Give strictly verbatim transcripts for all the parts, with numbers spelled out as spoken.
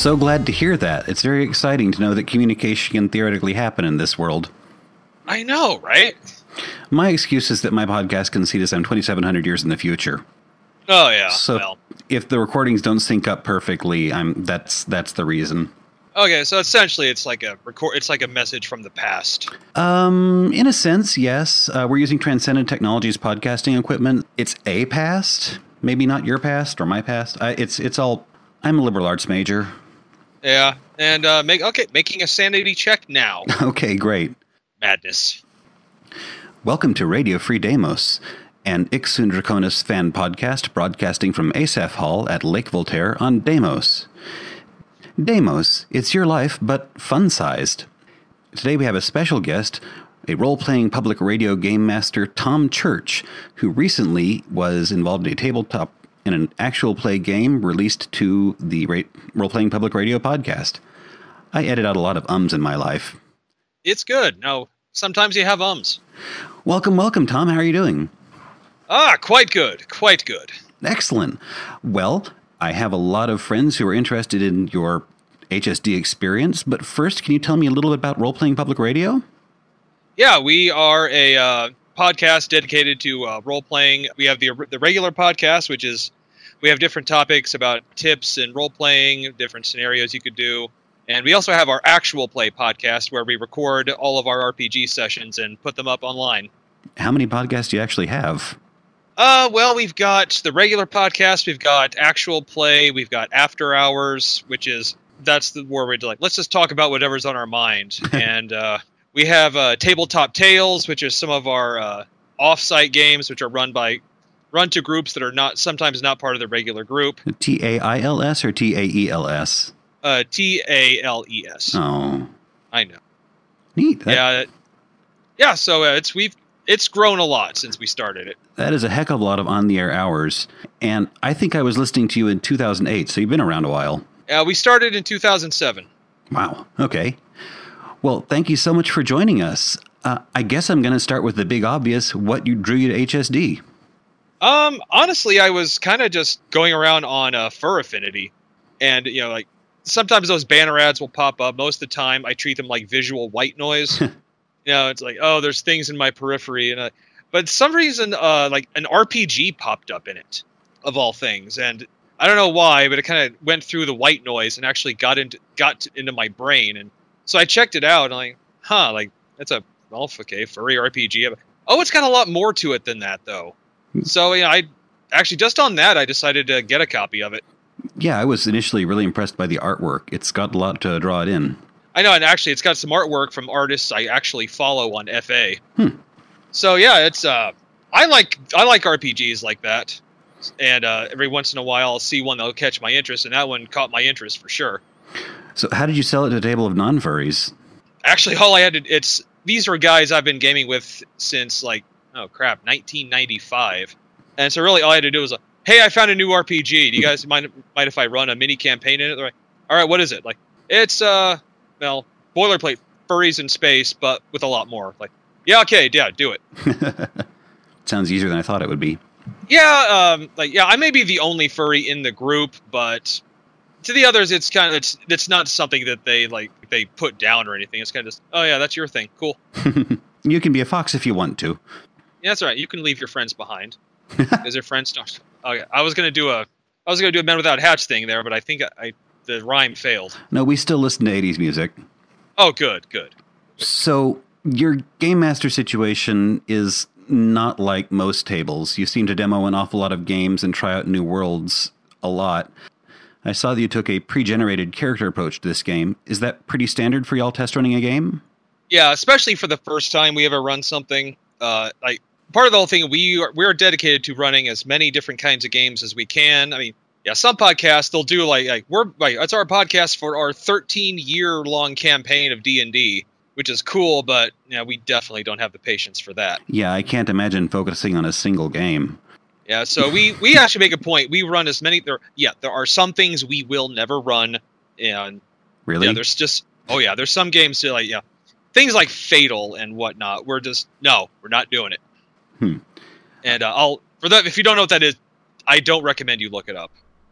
so glad to hear that. It's very exciting to know that communication can theoretically happen in this world. I know, right? My excuse is that my podcast can see us I'm twenty-seven hundred years in the future. Oh, yeah. So well. if the recordings don't sync up perfectly, I'm that's that's the reason. Okay, so essentially it's like a record. It's like a message from the past. Um, in a sense, yes. Uh, we're using Transcendent Technologies podcasting equipment. It's a past, maybe not your past or my past. I, it's it's all. I'm a liberal arts major. Yeah, and uh, make okay, making a sanity check now. Okay, great. Madness. Welcome to Radio Free Deimos, an Ixun Draconis fan podcast broadcasting from Asaph Hall at Lake Voltaire on Deimos. Deimos, it's your life, but fun-sized. Today we have a special guest, a role-playing public radio game master, Tom Church, who recently was involved in a tabletop in an actual play game released to the ra- role-playing public radio podcast. I edit out a lot of ums in my life. It's good. No, sometimes you have ums. Welcome, welcome, Tom. How are you doing? Ah, quite good. Quite good. Excellent. Well, I have a lot of friends who are interested in your H S D experience, but first, can you tell me a little bit about role-playing public radio? Yeah, we are a uh, podcast dedicated to uh, role-playing. We have the the regular podcast, which is we have different topics about tips and role-playing, different scenarios you could do. And we also have our actual play podcast where we record all of our R P G sessions and put them up online. How many podcasts do you actually have? Uh, well, we've got the regular podcast, we've got actual play, we've got after hours, which is, that's the where we're like, let's just talk about whatever's on our mind. and uh, we have uh, Tabletop Tales, which is some of our uh, off-site games, which are run by, run to groups that are not, sometimes not part of the regular group. T A I L S or T A E L S? Uh, T A L E S. Oh. I know. Neat. That, yeah. Yeah, so uh, it's, we've, it's grown a lot since we started it. That is a heck of a lot of on-the-air hours. And I think I was listening to you in two thousand eight, so you've been around a while. Uh, we started in two thousand seven. Wow. Okay. Well, thank you so much for joining us. Uh, I guess I'm going to start with the big obvious. What you drew you to H S D? Um, honestly, I was kind of just going around on uh, Fur Affinity. And, you know, like, sometimes those banner ads will pop up. Most of the time, I treat them like visual white noise. You know, it's like, oh, there's things in my periphery. and uh, But some reason, uh, like, an R P G popped up in it, of all things. And I don't know why, but it kind of went through the white noise and actually got into got to, into my brain. And so I checked it out, and I'm like, huh, like, that's a, well, okay, furry R P G. Oh, it's got a lot more to it than that, though. So, yeah, I actually, just on that, I decided to get a copy of it. Yeah, I was initially really impressed by the artwork. It's got a lot to draw it in. I know, and actually, it's got some artwork from artists I actually follow on F A. Hmm. So yeah, it's uh, I like I like R P Gs like that, and uh, every once in a while I'll see one that'll catch my interest, and that one caught my interest for sure. So, how did you sell it to a table of non-furries? Actually, all I had to it's these are guys I've been gaming with since like oh crap, nineteen ninety-five, and so really all I had to do was like, hey, I found a new R P G. Do you guys mind mind if I run a mini campaign in it? They're like, all right, what is it? Like, it's uh. Well, boilerplate, furries in space, but with a lot more. Like, yeah, okay, yeah, do it. Sounds easier than I thought it would be. Yeah, um, like, yeah, I may be the only furry in the group, but to the others, it's kind of, it's, it's not something that they, like, they put down or anything. It's kind of just, oh yeah, that's your thing. Cool. You can be a fox if you want to. Yeah, that's right. You can leave your friends behind. Because your friends don't. Okay, I was going to do a, I was going to do a Men Without Hats thing there, but I think I, I the rhyme failed. No, we still listen to eighties music. Oh, good, good. So, your Game Master situation is not like most tables. You seem to demo an awful lot of games and try out new worlds a lot. I saw that you took a pre-generated character approach to this game. Is that pretty standard for y'all test running a game? Yeah, especially for the first time we ever run something. Uh, like, part of the whole thing, we are, we're dedicated to running as many different kinds of games as we can. I mean, yeah, some podcasts, they'll do like, like we're like, that's our podcast for our thirteen year long campaign of D and D, which is cool, but yeah, we definitely don't have the patience for that. Yeah, I can't imagine focusing on a single game. Yeah, so we, we actually make a point. We run as many, there. yeah, there are some things we will never run. And really? Yeah, there's just, oh yeah, there's some games that like, yeah, things like Fatal and whatnot. We're just, no, we're not doing it. Hmm. And uh, I'll, for that, if you don't know what that is, I don't recommend you look it up.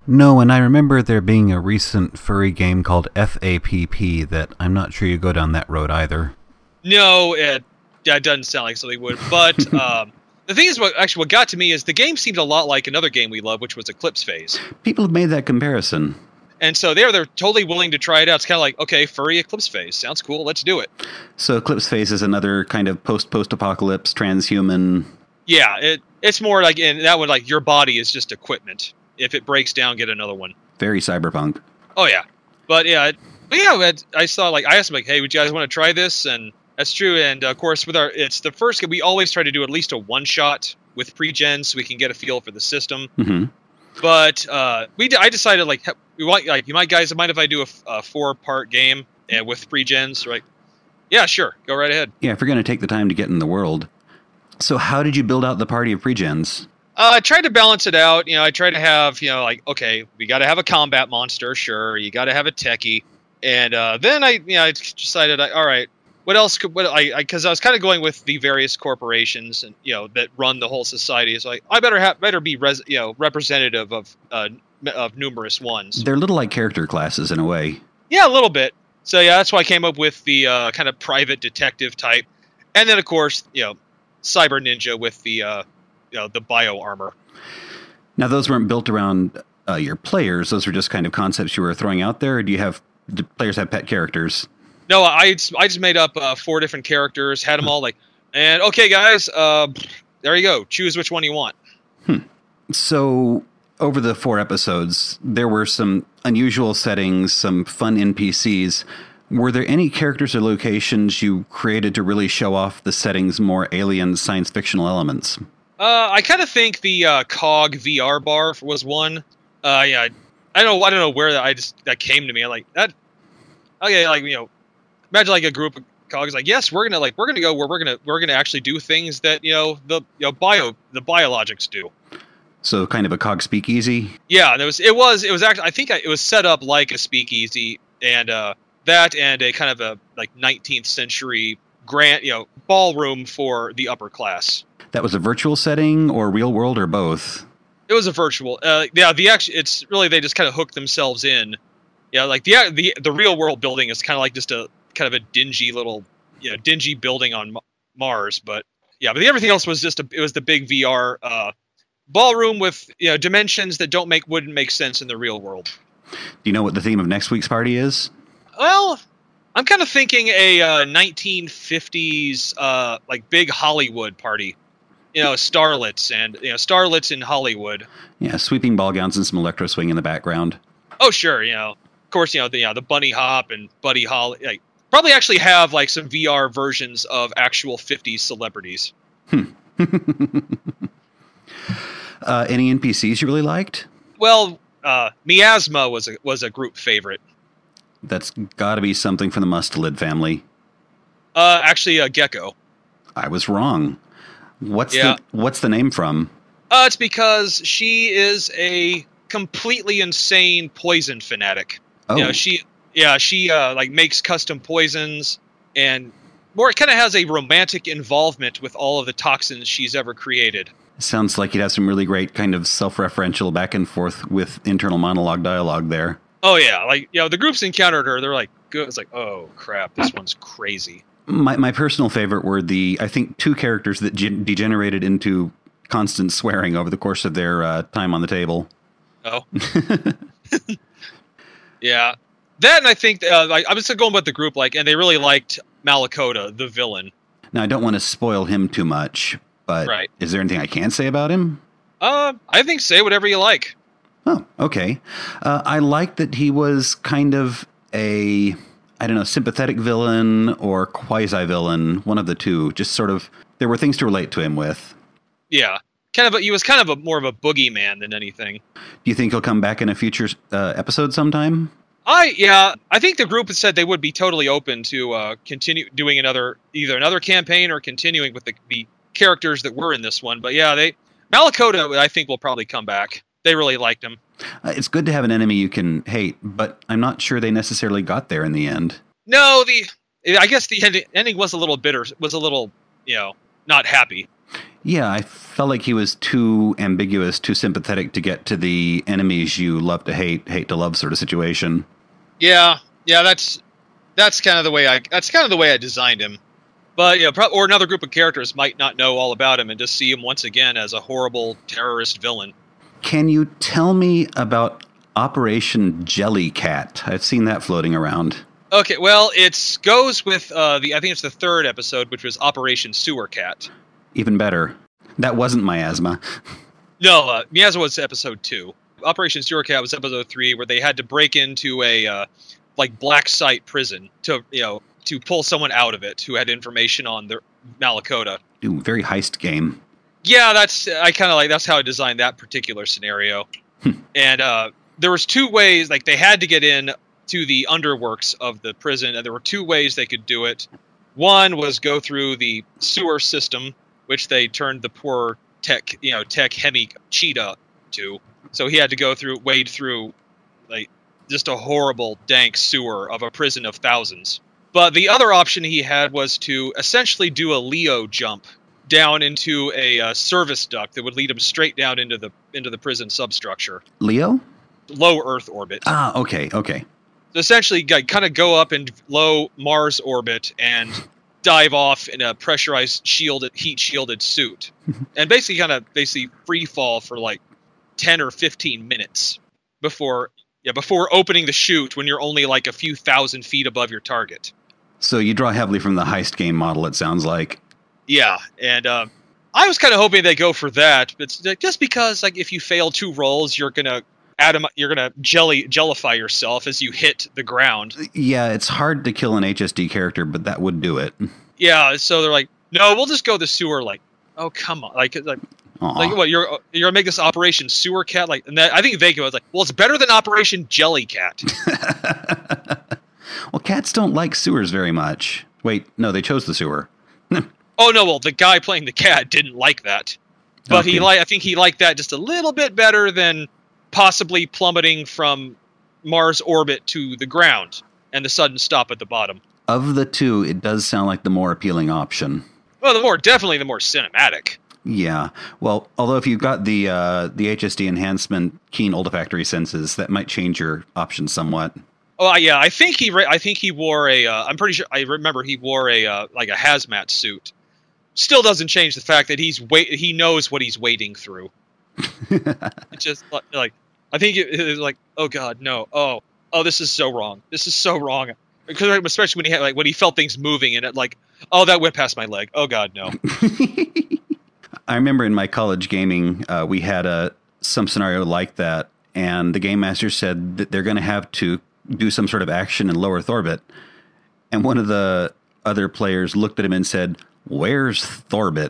No, and I remember there being a recent furry game called F A P P that I'm not sure you go down that road either. No, it, it doesn't sound like something would. But um, the thing is, what actually what got to me is the game seemed a lot like another game we love, which was Eclipse Phase. People have made that comparison. And so they're they're totally willing to try it out. It's kind of like, okay, furry Eclipse Phase. Sounds cool. Let's do it. So Eclipse Phase is another kind of post-post-apocalypse, transhuman... Yeah, it it's more like, in that one, like, your body is just equipment. If it breaks down, get another one. Very cyberpunk. Oh, yeah. But, yeah, it, but yeah, it, I saw, like, I asked them, like, hey, would you guys want to try this? And that's true. And, uh, of course, with our, it's the first, we always try to do at least a one-shot with pre-gen so we can get a feel for the system. Mm-hmm. But uh, we, I decided, like, we want, like, you might, guys, mind if I do a, a four-part game uh, with pre-gens? Right? Yeah, sure. Go right ahead. Yeah, if you're going to take the time to get in the world. So how did you build out the party of pre-gens? Uh, I tried to balance it out. You know, I tried to have, you know, like, okay, we got to have a combat monster, sure. You got to have a techie, and uh, then I, you know, I decided, I, all right, what else could? What I, because I, I was kind of going with the various corporations and you know that run the whole society. It's like I better have better be res, you know representative of uh, of numerous ones. They're a little like character classes in a way. Yeah, a little bit. So yeah, that's why I came up with the uh, kind of private detective type, and then of course, you know, cyber ninja with the. Uh, You know, the bio armor. Now, those weren't built around uh, your players. Those were just kind of concepts you were throwing out there. Or do you have do players have pet characters? No, I I just made up uh, four different characters, had them all like, and okay, guys, uh, there you go. Choose which one you want. Hmm. So, over the four episodes, there were some unusual settings, some fun N P Cs. Were there any characters or locations you created to really show off the setting's more alien science fictional elements? Uh, I kind of think the uh, C O G V R bar was one. Uh, yeah, I, I don't know. I don't know where that I just that came to me. I'm like that. Okay, like you know, imagine like a group of cogs. Like, yes, we're gonna like we're gonna go where we're gonna we're gonna actually do things that you know the you know bio the biologics do. So kind of a C O G speakeasy. Yeah, there was it was it was actually I think I, it was set up like a speakeasy, and uh, that and a kind of a like nineteenth century grand you know ballroom for the upper class. That was a virtual setting or real world or both? It was a virtual. Uh, yeah, the actual, it's really they just kind of hooked themselves in. Yeah, like the the the real world building is kind of like just a kind of a dingy little, you know, dingy building on Mars. But yeah, but everything else was just a, it was the big V R uh, ballroom with you know dimensions that don't make wouldn't make sense in the real world. Do you know what the theme of next week's party is? Well, I'm kind of thinking a uh, nineteen fifties uh, like big Hollywood party. You know, starlets and you know starlets in Hollywood. Yeah, sweeping ball gowns and some electro swing in the background. Oh sure, you know, of course, you know the you know, the bunny hop and Buddy Holly. Like, probably actually have like some V R versions of actual fifties celebrities. Hmm. uh, any N P Cs you really liked? Well, uh, Miasma was a was a group favorite. That's got to be something from the Mustelid family. Uh, actually, a gecko. I was wrong. What's yeah. the what's the name from? Uh, it's because she is a completely insane poison fanatic. Oh, you know, she yeah she uh, like makes custom poisons and more. It kind of has a romantic involvement with all of the toxins she's ever created. Sounds like you'd have some really great kind of self-referential back and forth with internal monologue dialogue there. Oh yeah, like you know the groups encountered her. They're like, good. It's like, oh crap, this one's crazy. My my personal favorite were the, I think, two characters that ge- degenerated into constant swearing over the course of their uh, time on the table. Oh. Yeah. That, and I think, uh, I, I'm just going with the group, like, and they really liked Malakota, the villain. Now, I don't want to spoil him too much, but right. Is there anything I can say about him? Uh, I think say whatever you like. Oh, okay. Uh, I like that he was kind of a... I don't know, sympathetic villain or quasi-villain, one of the two. Just sort of, there were things to relate to him with. Yeah. Kind of a, he was kind of a more of a boogeyman than anything. Do you think he'll come back in a future uh, episode sometime? I, yeah, I think the group has said they would be totally open to uh, continue doing another, either another campaign or continuing with the, the characters that were in this one. But yeah, they, Malakota, I think, will probably come back. They really liked him. Uh, it's good to have an enemy you can hate, but I'm not sure they necessarily got there in the end. No, the I guess the ending, ending was a little bitter. Was a little, you know, not happy. Yeah, I felt like he was too ambiguous, too sympathetic to get to the enemies you love to hate, hate to love sort of situation. Yeah, yeah, that's that's kind of the way I that's kind of the way I designed him. But yeah, pro- or another group of characters might not know all about him and just see him once again as a horrible terrorist villain. Can you tell me about Operation Jellycat? I've seen that floating around. Okay, well, it goes with uh, the I think it's the third episode, which was Operation Sewer Cat. Even better. That wasn't Miasma. No, uh, Miasma was episode two. Operation Sewer Cat was episode three, where they had to break into a uh, like black site prison to you know to pull someone out of it who had information on the Malakota. Ooh, very heist game. Yeah, that's I kind of like that's how I designed that particular scenario. And uh, there was two ways, like they had to get in to the underworks of the prison, and there were two ways they could do it. One was go through the sewer system, which they turned the poor tech, you know, tech Hemi Cheetah to. So he had to go through, wade through, like just a horrible, dank sewer of a prison of thousands. But the other option he had was to essentially do a Leo jump down into a uh, service duct that would lead him straight down into the into the prison substructure. Leo? Low Earth orbit. Ah, okay, okay. So essentially, like, kind of go up in low Mars orbit and dive off in a pressurized, shielded, heat-shielded suit, and basically kind of basically free fall for like ten or fifteen minutes before, yeah, before opening the chute when you're only like a few thousand feet above your target. So you draw heavily from the heist game model, it sounds like. Yeah, and uh, I was kind of hoping they go for that, but just because, like, if you fail two rolls, you're gonna atom, you're gonna jelly jellify yourself as you hit the ground. Yeah, it's hard to kill an H S D character, but that would do it. Yeah, so they're like, no, we'll just go the sewer. Like, oh come on, like, like, like what? You're you're gonna make this Operation Sewer Cat? Like, and that, I think Vaco was like, well, it's better than Operation Jelly Cat. Well, cats don't like sewers very much. Wait, no, they chose the sewer. Oh no, well, the guy playing the cat didn't like that, but okay. he like I think he liked that just a little bit better than possibly plummeting from Mars orbit to the ground and the sudden stop at the bottom. Of the two, it does sound like the more appealing option. Well, the more definitely the more cinematic. Yeah. Well, although if you've got the uh, the H S D enhancement, keen olfactory senses, that might change your options somewhat. Oh yeah, I think he I think he wore a. Uh, I'm pretty sure I remember he wore a uh, like a hazmat suit. Still doesn't change the fact that he's wait. He knows what he's wading through. It's just like I think it, it's like, oh god, no, oh, oh, this is so wrong. This is so wrong. Because especially when he had like when he felt things moving and it like, oh, that went past my leg. Oh god, no. I remember in my college gaming, uh, we had a some scenario like that, and the game master said that they're going to have to do some sort of action in low Earth orbit, and one of the other players looked at him and said, "Where's Thorbit?"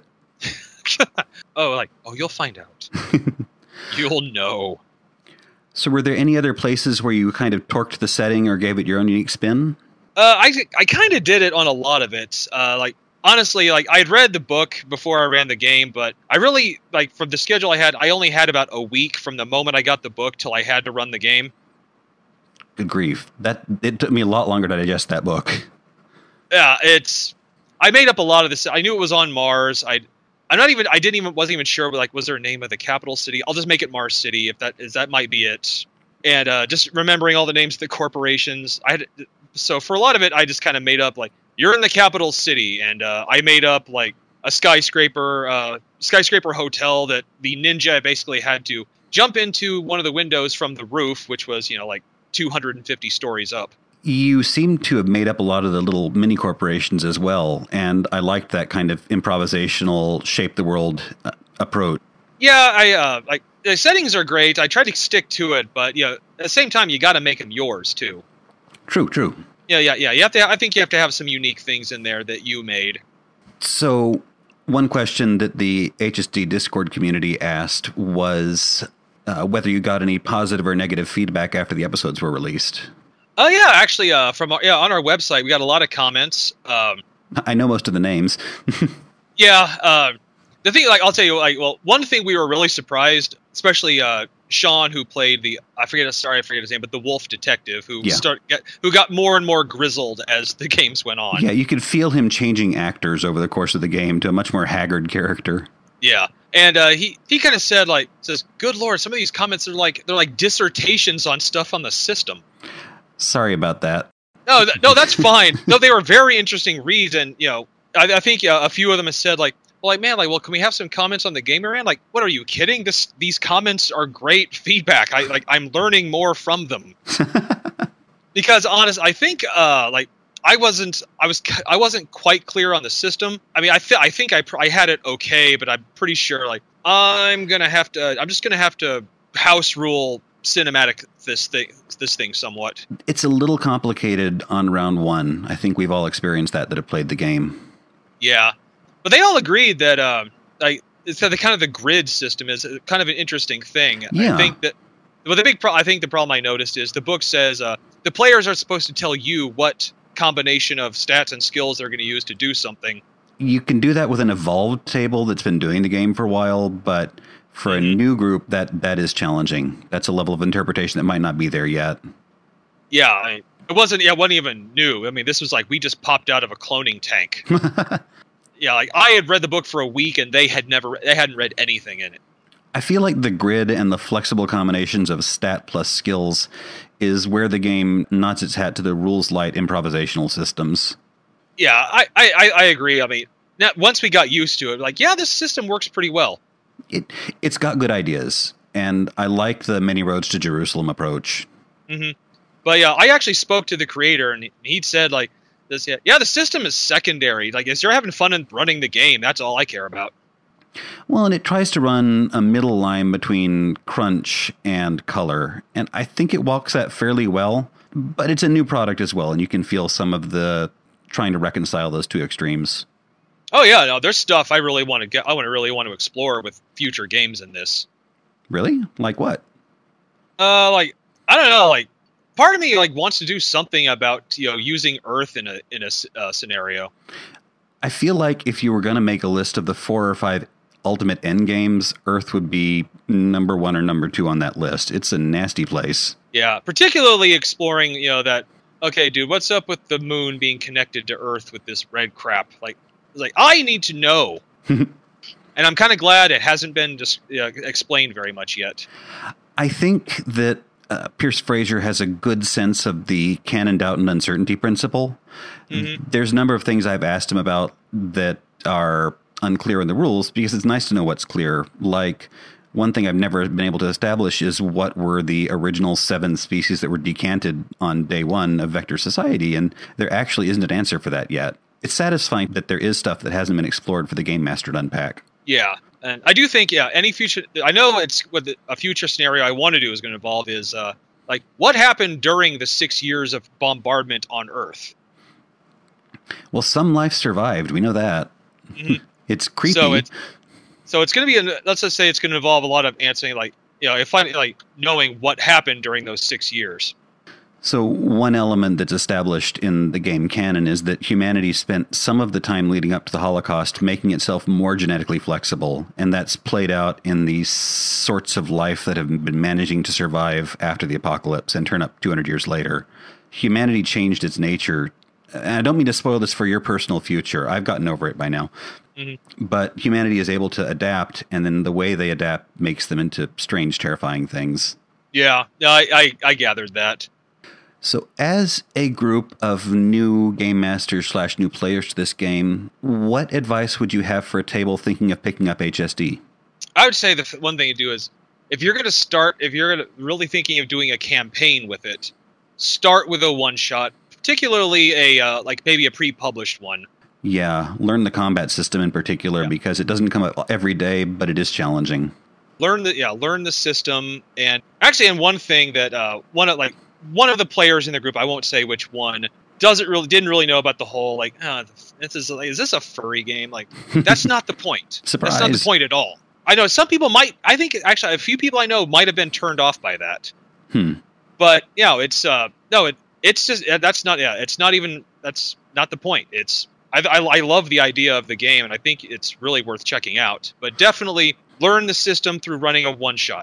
Oh, like, oh, you'll find out. You'll know. So were there any other places where you kind of torqued the setting or gave it your own unique spin? Uh, I, I kind of did it on a lot of it. Uh, like, honestly, like, I'd read the book before I ran the game, but I really, like, from the schedule I had, I only had about a week from the moment I got the book till I had to run the game. Good grief. That it took me a lot longer to digest that book. Yeah, it's... I made up a lot of this. I knew it was on Mars. I, I'm not even. I didn't even. Wasn't even sure. But like, was there a name of the capital city? I'll just make it Mars City. If that is, that might be it. And uh, just remembering all the names of the corporations. I had. So for a lot of it, I just kind of made up like you're in the capital city, and uh, I made up like a skyscraper, uh, skyscraper hotel that the ninja basically had to jump into one of the windows from the roof, which was you know like two hundred fifty stories up. You seem to have made up a lot of the little mini corporations as well, and I liked that kind of improvisational, shape the world uh, approach. Yeah, I uh, like the settings are great. I tried to stick to it, but you know, at the same time, you got to make them yours too. True, true. Yeah, yeah, yeah. You have to. I think you have to have some unique things in there that you made. So, one question that the H S D Discord community asked was uh, whether you got any positive or negative feedback after the episodes were released. Oh yeah, actually, uh, from our, yeah, on our website we got a lot of comments. Um, I know most of the names. yeah, uh, the thing, like, I'll tell you, like, well, one thing we were really surprised, especially uh, Sean, who played the I forget sorry I forget his name, but the wolf detective who Yeah. start get, who got more and more grizzled as the games went on. Yeah, you could feel him changing actors over the course of the game to a much more haggard character. Yeah, and uh, he he kind of said like says, "Good Lord, some of these comments are like they're like dissertations on stuff on the system." Sorry about that. No, th- no, that's fine. No, they were very interesting reads, and you know, I, I think uh, a few of them have said like, "Well, like man, like, well, can we have some comments on the game we're in?" Like, what are you kidding? This these comments are great feedback. I like I'm learning more from them. Because honest, I think uh, like I wasn't I was I wasn't quite clear on the system. I mean, I th- I think I pr- I had it okay, but I'm pretty sure like I'm gonna have to. I'm just gonna have to house rule cinematic this thing this thing somewhat. It's a little complicated on round one. I think we've all experienced that that have played the game. Yeah, but they all agreed that uh, like it's that the kind of the grid system is kind of an interesting thing. Yeah. I think that well, the big pro- I think the problem I noticed is the book says uh, the players are supposed to tell you what combination of stats and skills they're going to use to do something. You can do that with an evolved table that's been doing the game for a while, but for a new group, that that is challenging. That's a level of interpretation that might not be there yet. Yeah, I, it wasn't. Yeah, it wasn't even new. I mean, this was like we just popped out of a cloning tank. Yeah, like I had read the book for a week, and they had never. They hadn't read anything in it. I feel like the grid and the flexible combinations of stat plus skills is where the game nods its hat to the rules light improvisational systems. Yeah, I I, I agree. I mean, now, once we got used to it, like yeah, this system works pretty well. It it's got good ideas, and I like the many roads to Jerusalem approach. Mm-hmm. But yeah, I actually spoke to the creator, and he'd said like this. Yeah, yeah, the system is secondary. Like, as you're having fun and running the game, that's all I care about. Well, and it tries to run a middle line between crunch and color, and I think it walks that fairly well. But it's a new product as well, and you can feel some of the trying to reconcile those two extremes. Oh yeah, no, there's stuff I really want to get. I want to really want to explore with future games in this. Really? Like what? Uh, like I don't know. Like part of me like wants to do something about you know using Earth in a in a uh, scenario. I feel like if you were going to make a list of the four or five ultimate end games, Earth would be number one or number two on that list. It's a nasty place. Yeah, particularly exploring you know that. Okay, dude, what's up with the moon being connected to Earth with this red crap? Like. Like, I need to know. And I'm kind of glad it hasn't been just uh, explained very much yet. I think that uh, Pierce Fraser has a good sense of the canon doubt and uncertainty principle. Mm-hmm. There's a number of things I've asked him about that are unclear in the rules because it's nice to know what's clear. Like, one thing I've never been able to establish is what were the original seven species that were decanted on day one of Vector Society, and there actually isn't an answer for that yet. It's satisfying that there is stuff that hasn't been explored for the Game Master to unpack. Yeah, and I do think, yeah, any future... I know it's what the, a future scenario I want to do is going to involve is, uh, like, what happened during the six years of bombardment on Earth? Well, some life survived. We know that. Mm-hmm. It's creepy. So it's, so it's going to be... A, let's just say it's going to involve a lot of answering, like, you know, if I, like, knowing what happened during those six years. So one element that's established in the game canon is that humanity spent some of the time leading up to the Holocaust making itself more genetically flexible, and that's played out in these sorts of life that have been managing to survive after the apocalypse and turn up two hundred years later. Humanity changed its nature, and I don't mean to spoil this for your personal future. I've gotten over it by now. Mm-hmm. But humanity is able to adapt, and then the way they adapt makes them into strange, terrifying things. Yeah, I, I, I gathered that. So as a group of new game masters slash new players to this game, what advice would you have for a table thinking of picking up H S D? I would say the one thing to do is, if you're going to start, if you're gonna really thinking of doing a campaign with it, start with a one-shot, particularly a uh, like maybe a pre-published one. Yeah, learn the combat system in particular, yeah. because it doesn't come up every day, but it is challenging. Learn the yeah, learn the system, and actually, and one thing that uh, one of like. One of the players in the group, I won't say which one, doesn't really didn't really know about the whole like, oh, this is like, is this a furry game? Like, that's not the point. Surprise. That's not the point at all. I know some people might. I think actually a few people I know might have been turned off by that. Hmm. But you know, it's uh, no, it it's just that's not yeah, it's not even that's not the point. It's I, I I love the idea of the game, and I think it's really worth checking out. But definitely learn the system through running a one shot.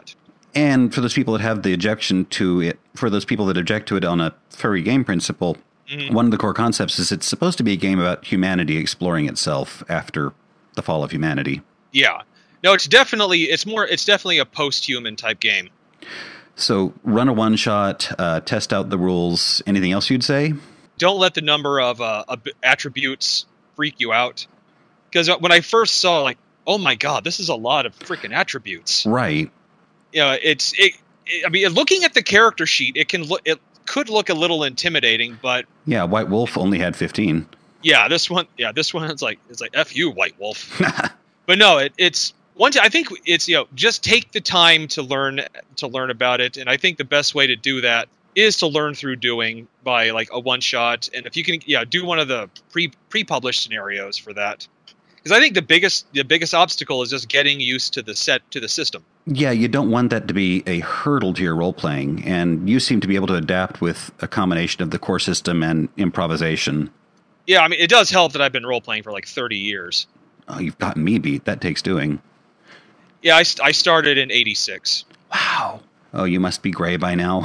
And for those people that have the objection to it, for those people that object to it on a furry game principle, mm-hmm. one of the core concepts is it's supposed to be a game about humanity exploring itself after the fall of humanity. Yeah. No, it's definitely, it's more, it's definitely a post-human type game. So run a one-shot, uh, test out the rules. Anything else you'd say? Don't let the number of uh, attributes freak you out. Because when I first saw, like, oh my god, this is a lot of freaking attributes. Right. You know, it's, it, it, I mean, looking at the character sheet, it can look, it could look a little intimidating, but... Yeah, White Wolf only had fifteen. Yeah, this one, yeah, this one is like, it's like, F you, White Wolf. But no, it, it's... One, I think it's, you know, just take the time to learn to learn about it, and I think the best way to do that is to learn through doing by like a one shot, and if you can, yeah, do one of the pre pre published scenarios for that, because I think the biggest the biggest obstacle is just getting used to the set to the system. Yeah, you don't want that to be a hurdle to your role playing, and you seem to be able to adapt with a combination of the core system and improvisation. Yeah, I mean, it does help that I've been role playing for like thirty years. Oh, you've gotten me beat. That takes doing. Yeah, I, I started in eighty-six. Wow. Oh, you must be gray by now.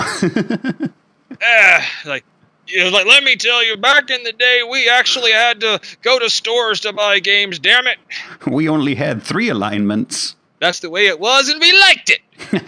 uh, like, you know, like, let me tell you, back in the day, we actually had to go to stores to buy games, damn it. We only had three alignments. That's the way it was, and we liked it.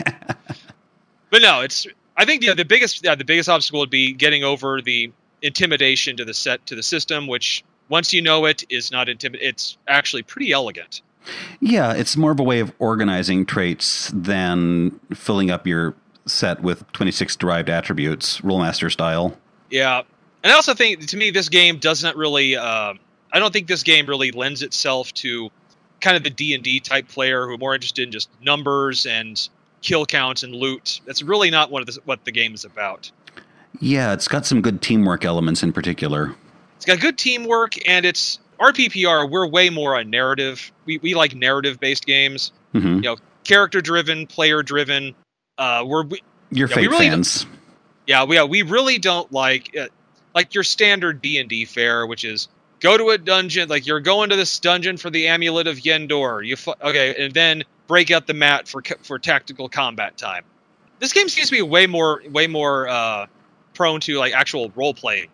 But no, it's, I think yeah, the biggest yeah, the biggest obstacle would be getting over the intimidation to the set, to the system, which, once you know it, is not intimidating. It's actually pretty elegant. Yeah, it's more of a way of organizing traits than filling up your set with twenty-six derived attributes, Rulemaster style. Yeah, and I also think, to me, this game doesn't really... Uh, I don't think this game really lends itself to kind of the D and D type player who are more interested in just numbers and kill counts and loot. That's really not what, the, what the game is about. Yeah, it's got some good teamwork elements in particular. It's got good teamwork, and it's... R P P R, we're way more on narrative. We we like narrative-based games. Mm-hmm. You know, character-driven, player-driven. Uh, we're we, You're yeah, Fate we really fans. Yeah, we, yeah, we really don't like uh, like your standard D and D fare, which is go to a dungeon, like you're going to this dungeon for the Amulet of Yendor. You fu- okay, and then break out the mat for for tactical combat time. This game seems to be way more way more uh, prone to like actual role playing.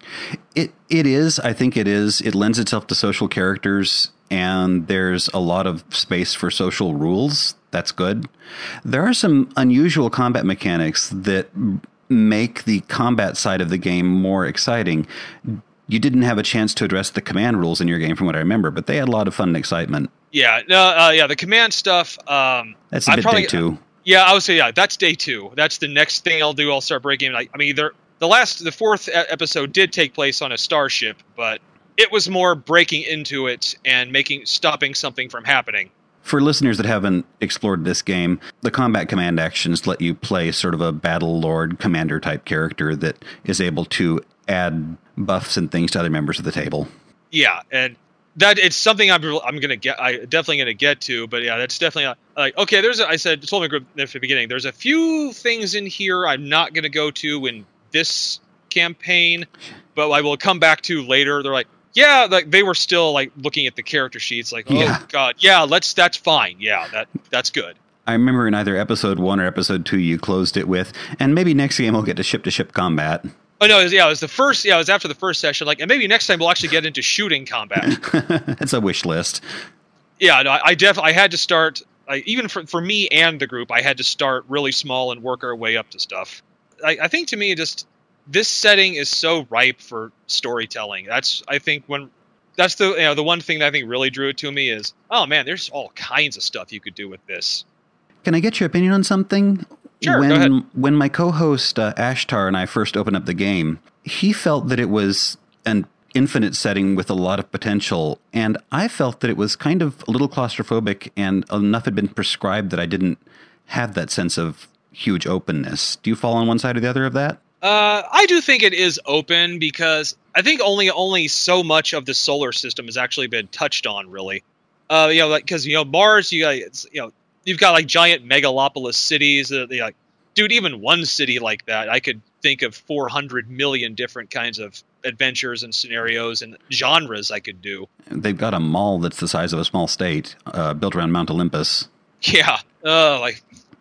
It it is. I think it is. It lends itself to social characters, and there's a lot of space for social rules. That's good. There are some unusual combat mechanics that make the combat side of the game more exciting. You didn't have a chance to address the command rules in your game, from what I remember, but they had a lot of fun and excitement. Yeah, no, uh, yeah, the command stuff. Um, that's a bit probably, day two. Yeah, I would say yeah, that's day two. That's the next thing I'll do. I'll start breaking. Like, I mean, there. The last, the fourth episode did take place on a starship, but it was more breaking into it and making, stopping something from happening. For listeners that haven't explored this game, the combat command actions let you play sort of a battle lord commander type character that is able to add buffs and things to other members of the table. Yeah, and that it's something I'm I'm gonna get, I definitely gonna get to, but yeah, that's definitely not, like okay. There's, a, I said, told my group at the beginning, there's a few things in here I'm not gonna go to in this campaign, but I will come back to later. They're like, yeah, like they were still like looking at the character sheets, like, oh yeah. god, yeah, let's. That's fine. Yeah, that that's good. I remember in either episode one or episode two, you closed it with, and maybe next game we'll get to ship to ship combat. Oh no, it was, yeah, it was the first. Yeah, it was after the first session. Like, and maybe next time we'll actually get into shooting combat. That's a wish list. Yeah, no, I, I definitely I had to start. I, even for for me and the group, I had to start really small and work our way up to stuff. I, I think to me, just this setting is so ripe for storytelling. That's I think when that's the you know the one thing that I think really drew it to me is, oh man, there's all kinds of stuff you could do with this. Can I get your opinion on something? Sure, when, go ahead. When my co-host uh, Ashtar and I first opened up the game, he felt that it was an infinite setting with a lot of potential, and I felt that it was kind of a little claustrophobic, and enough had been prescribed that I didn't have that sense of huge openness. Do you fall on one side or the other of that? Uh, I do think it is open because I think only only so much of the solar system has actually been touched on, really. Uh, you know, like because you know Mars, you got it's, you know you've got like giant megalopolis cities. Uh, like, dude, even one city like that, I could think of four hundred million different kinds of adventures and scenarios and genres I could do. They've got a mall that's the size of a small state, uh, built around Mount Olympus. Yeah, uh, like.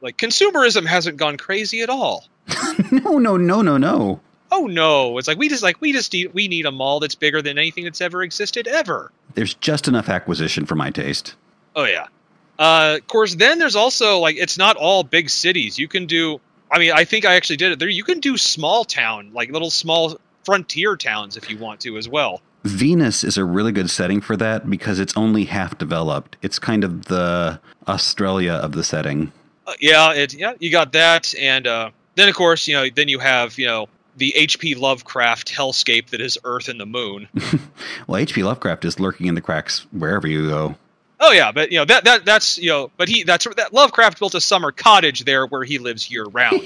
like consumerism hasn't gone crazy at all. no, no, no, no, no. Oh no! It's like we just like we just need we need a mall that's bigger than anything that's ever existed ever. There's just enough acquisition for my taste. Oh yeah. Uh, of course, then there's also like it's not all big cities. You can do. I mean, I think I actually did it there. You can do small town, like little small frontier towns, if you want to as well. Venus is a really good setting for that because it's only half developed. It's kind of the Australia of the setting. Uh, yeah, it yeah you got that, and uh, then of course you know then you have you know. the H P Lovecraft hellscape that is Earth and the Moon. Well, H P Lovecraft is lurking in the cracks wherever you go. Oh yeah, but you know that that that's you know, but he that's that Lovecraft built a summer cottage there where he lives year round.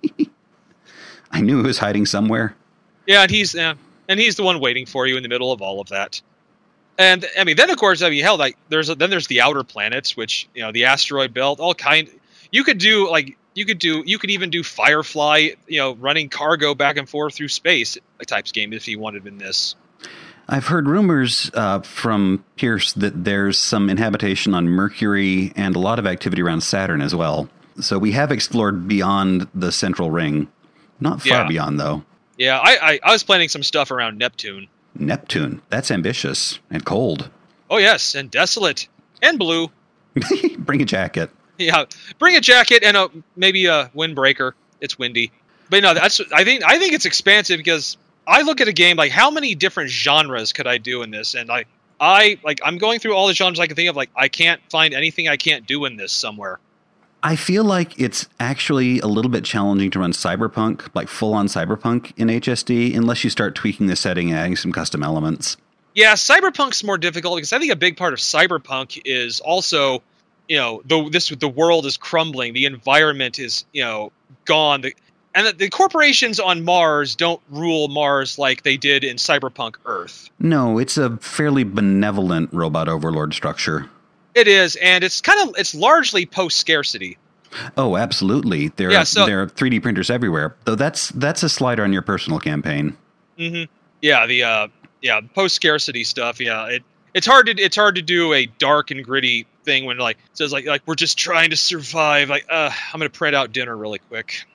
I knew he was hiding somewhere. Yeah, and he's uh, and he's the one waiting for you in the middle of all of that. And I mean, then of course, I mean, hell, like there's a, then there's the outer planets, which you know, the asteroid belt, all kind. You could do like. You could do. You could even do Firefly, you know, running cargo back and forth through space types game if you wanted in this. I've heard rumors uh, from Pierce that there's some inhabitation on Mercury and a lot of activity around Saturn as well. So we have explored beyond the central ring, not far yeah. beyond though. Yeah, I, I I was planning some stuff around Neptune. Neptune, that's ambitious and cold. Oh yes, and desolate and blue. Bring a jacket. Yeah, bring a jacket and a maybe a windbreaker. It's windy, but no, that's I think I think it's expansive because I look at a game like how many different genres could I do in this, and I I like I'm going through all the genres I can think of. Like I can't find anything I can't do in this somewhere. I feel like it's actually a little bit challenging to run Cyberpunk, like full on Cyberpunk in H S D, unless you start tweaking the setting and adding some custom elements. Yeah, Cyberpunk's more difficult because I think a big part of Cyberpunk is also. You know, the this the world is crumbling. The environment is, you know, gone. The, and the, the corporations on Mars don't rule Mars like they did in Cyberpunk Earth. No, it's a fairly benevolent robot overlord structure. It is, and it's kind of it's largely post scarcity. Oh, absolutely. There yeah, are so, there are three D printers everywhere. Though that's that's a slider on your personal campaign. Mm-hmm. Yeah, the uh, yeah post scarcity stuff. Yeah, it it's hard to it's hard to do a dark and gritty thing when like it says like like we're just trying to survive. Like uh, I'm gonna print out dinner really quick.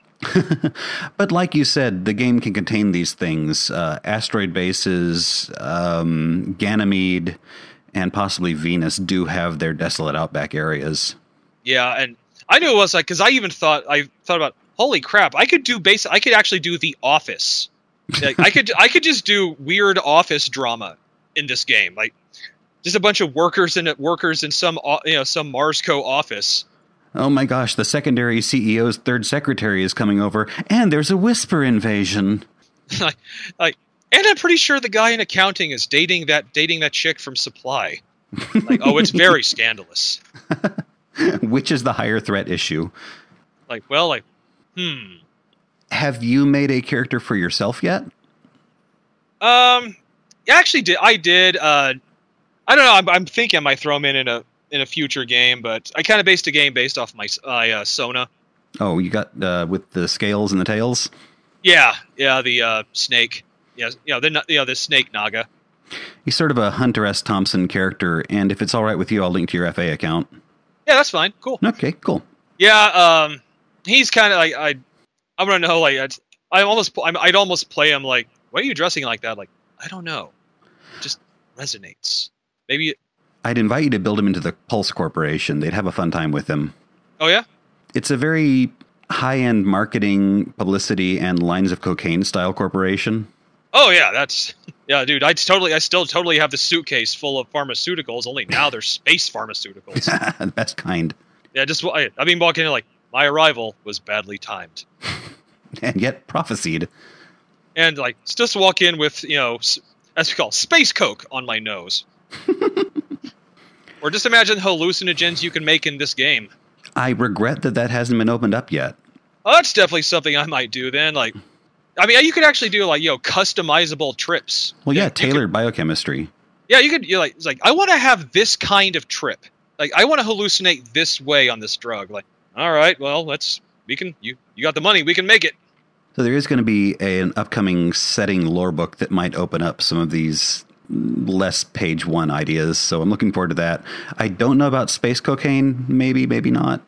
But like you said, the game can contain these things: uh, asteroid bases, um, Ganymede, and possibly Venus do have their desolate outback areas. Yeah, and I knew it was like because I even thought I thought about holy crap, I could do base. I could actually do The Office. Like, I could I could just do weird office drama in this game, like just a bunch of workers in workers in some you know some Marsco office. Oh my gosh, the secondary C E O's third secretary is coming over, and there's a whisper invasion. like, like, and I'm pretty sure the guy in accounting is dating that dating that chick from Supply. Like, oh, it's very scandalous. Which is the higher threat issue? Like, well, like, hmm. Have you made a character for yourself yet? Um, actually, did I did. Uh, I don't know. I'm, I'm thinking I might throw him in in a in a future game, but I kind of based a game based off my my uh, Sona. Oh, you got uh, with the scales and the tails? Yeah, yeah, the uh, snake. Yeah, you know, the you know the snake Naga. He's sort of a Hunter S. Thompson character, and if it's all right with you, I'll link to your F A account. Yeah, that's fine. Cool. Okay, cool. Yeah, um, he's kind of like I. I want to know, like, I'd, I almost, I'd almost play him like, why are you dressing like that? Like, I don't know, it just resonates. Maybe. I'd invite you to build him into the Pulse Corporation. They'd have a fun time with him. Oh yeah. It's a very high-end marketing, publicity, and lines of cocaine style corporation. Oh yeah, that's yeah, dude. I totally, I still totally have the suitcase full of pharmaceuticals. Only now they're space pharmaceuticals. The best kind. Yeah, just I, I mean, walking in like my arrival was badly timed. And yet prophesied. And like just walk in with, you know, as we call it, space coke on my nose. Or just imagine hallucinogens you can make in this game. I regret that that hasn't been opened up yet. Oh, that's definitely something I might do then. Like, I mean, you could actually do like, you know, customizable trips. Well, yeah, you, tailored you could, biochemistry. Yeah, you could. You're like, it's like I want to have this kind of trip. Like, I want to hallucinate this way on this drug. Like, all right, well, let's. We can. You you got the money. We can make it. So there is going to be a, an upcoming setting lore book that might open up some of these less page one ideas. So I'm looking forward to that. I don't know about space cocaine. Maybe, maybe not.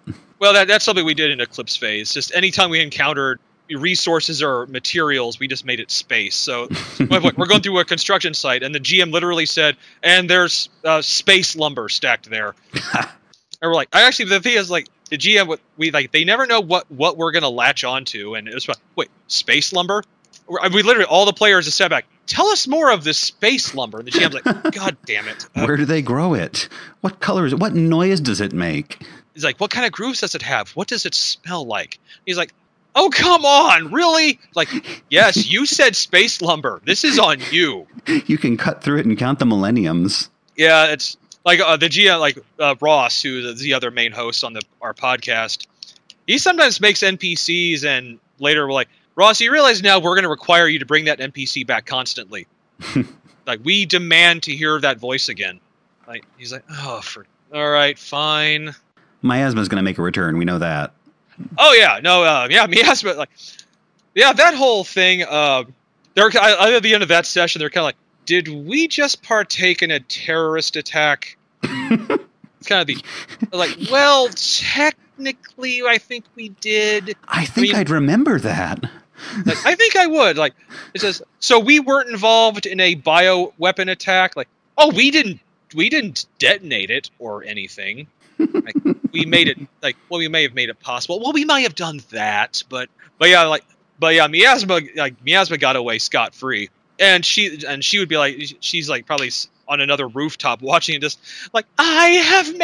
Well, that, that's something we did in Eclipse Phase. Just anytime we encountered resources or materials, we just made it space. So we're going through a construction site, and the G M literally said, and there's uh, space lumber stacked there. And we're like, I actually, the thing is, like, the G M, we like, they never know what, what we're going to latch onto. And it was like, wait, space lumber? We literally, all the players just sat back, tell us more of this space lumber. And the G M's like, God damn it. Uh, Where do they grow it? What color is it? What noise does it make? He's like, what kind of grooves does it have? What does it smell like? He's like, oh, come on, really? Like, yes, you said space lumber. This is on you. You can cut through it and count the millenniums. Yeah, it's like uh, the G M, like uh, Ross, who is the other main host on the our podcast. He sometimes makes N P Cs, and later we're like, Ross, you realize now we're going to require you to bring that N P C back constantly. Like, we demand to hear that voice again. Like, he's like, oh, for all right, fine. Miasma's going to make a return. We know that. Oh yeah, no, uh, yeah, Miasma, like, yeah, that whole thing. Uh, they're at the end of that session, they're kind of like, did we just partake in a terrorist attack? It's kind of the like, well, technically, I think we did. I think I mean, I'd remember that. Like, I think I would. Like, it says, so we weren't involved in a bioweapon attack. Like, oh, we didn't, we didn't detonate it or anything. Like, we made it like well we may have made it possible. Well, we might have done that, but but yeah, like but yeah, Miasma like Miasma got away scot free, and she and she would be like she's like probably on another rooftop watching and just like, I have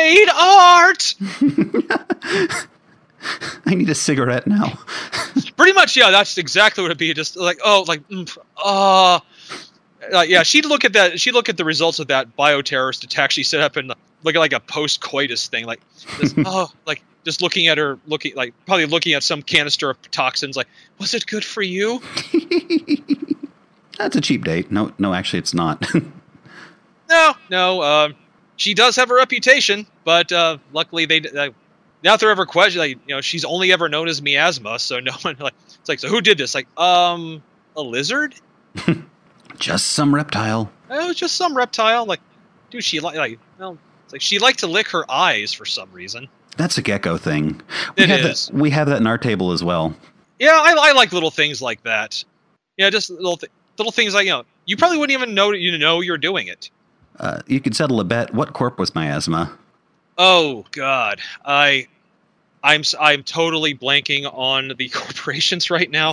made art. I need a cigarette now. Pretty much, yeah. That's exactly what it'd be. Just like oh, like uh, uh yeah. She'd look at that. She'd look at the results of that bioterrorist attack she set up and look at like a post-coitus thing, like just, oh, like just looking at her, looking like probably looking at some canister of toxins. Like, was it good for you? That's a cheap date. No, no, actually, it's not. no, no. Um, she does have a reputation, but uh, luckily they. Uh, Now, if they're ever questioned, like, you know, she's only ever known as Miasma, so no one, like, it's like, so who did this? Like, um, a lizard? Just some reptile. Oh, it was just some reptile. Like, dude, she like, like, well, it's like she liked to lick her eyes for some reason. That's a gecko thing. We it have is. That, we have that in our table as well. Yeah, I, I like little things like that. Yeah, just little th- little things like, you know, you probably wouldn't even know you know you're doing it. Uh, you could settle a bet. What corp was Miasma? Oh God, I, I'm I'm totally blanking on the corporations right now.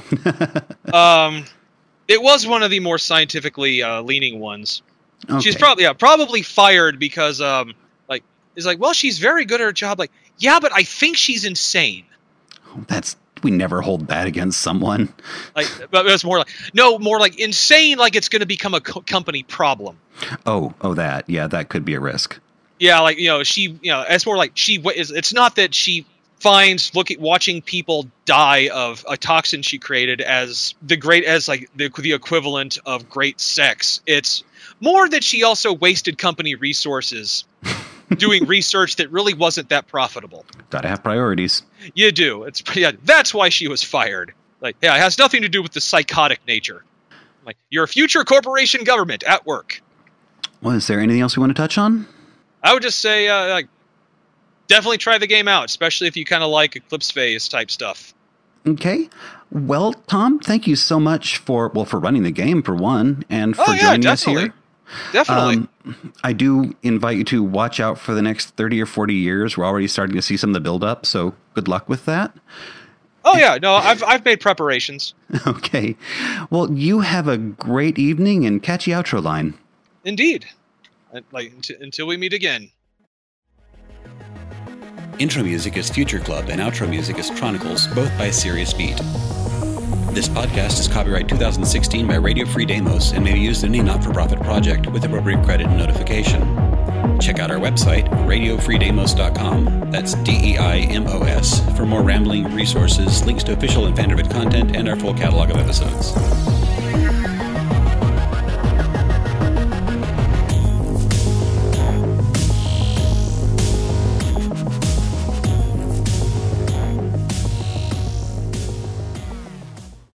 um, it was one of the more scientifically uh, leaning ones. Okay. She's probably yeah probably fired because um like it's like well she's very good at her job. Like yeah, but I think she's insane. That's we never hold that against someone. Like, but it's more like no more like insane. Like it's going to become a co- company problem. Oh oh that yeah that could be a risk. Yeah, like, you know, she, you know, it's more like she is, it's not that she finds looking, watching people die of a toxin she created as the great, as like the, the equivalent of great sex. It's more that she also wasted company resources doing research that really wasn't that profitable. Gotta have priorities. You do. It's yeah, that's why she was fired. Like, yeah, it has nothing to do with the psychotic nature. Like, you're a future corporation government at work. Well, is there anything else we want to touch on? I would just say, uh, like, definitely try the game out, especially if you kind of like Eclipse Phase type stuff. Okay. Well, Tom, thank you so much for, well, for running the game, for one, and for oh, yeah, joining definitely. us here. Definitely. Um, I do invite you to watch out for the next thirty or forty years. We're already starting to see some of the build-up, so good luck with that. Oh, yeah. No, I've I've made preparations. Okay. Well, you have a great evening, and catchy outro line. Indeed. Like until, until we meet again. Intro music is Future Club and outro music is Chronicles, both by Serious Beat. This podcast is copyright two thousand sixteen by Radio Free Deimos and may be used in any not-for-profit project with appropriate credit and notification. Check out our website, radio free deimos dot com, that's D E I M O S, for more rambling resources, links to official and Vanderbilt content, and our full catalog of episodes.